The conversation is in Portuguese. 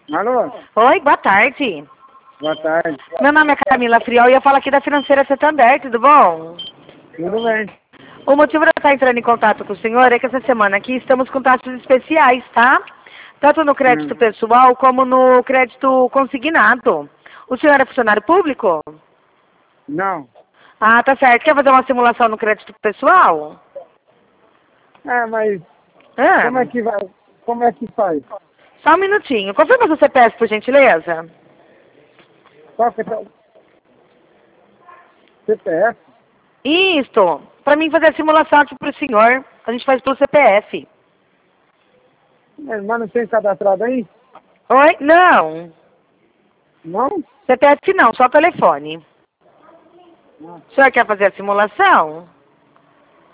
Alô? Oi, boa tarde. Boa tarde. Meu nome é Camila Friol e eu falo aqui da Financeira Santander, tudo bom? Tudo bem? O motivo de eu estar entrando em contato com o senhor é que essa semana aqui estamos com taxas especiais, tá? Tanto no crédito pessoal como no crédito consignado. O senhor é funcionário público? Não. Ah, tá certo. Quer fazer uma simulação no crédito pessoal? Mas Ah, como é que vai? Como é que faz? só um minutinho. Confirma seu CPF, por gentileza. Qual que é o CPF? Isto. Pra mim fazer a simulação aqui pro senhor. A gente faz pelo CPF. Mas não tem cadastrado aí? Oi? Não. Não? CPF não, só telefone. O senhor quer fazer a simulação?